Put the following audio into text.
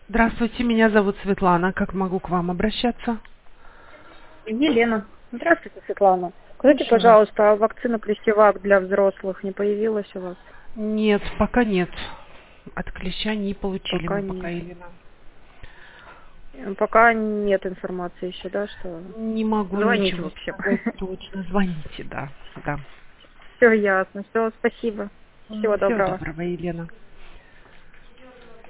Здравствуйте, меня зовут Светлана. Как могу к вам обращаться? Елена. Здравствуйте, Светлана. Скажите, Слушаю вас. пожалуйста, а вакцина Плюсевак для взрослых не появилась у вас? Нет, пока нет. От клеща не получили Пока мы пока, нет. Елена. Пока нет информации еще, да, что... Не могу Звоните, в ничего общем. сказать точно. Звоните, да. Да. Все ясно. Все, спасибо. Всего Всего доброго. доброго, Елена.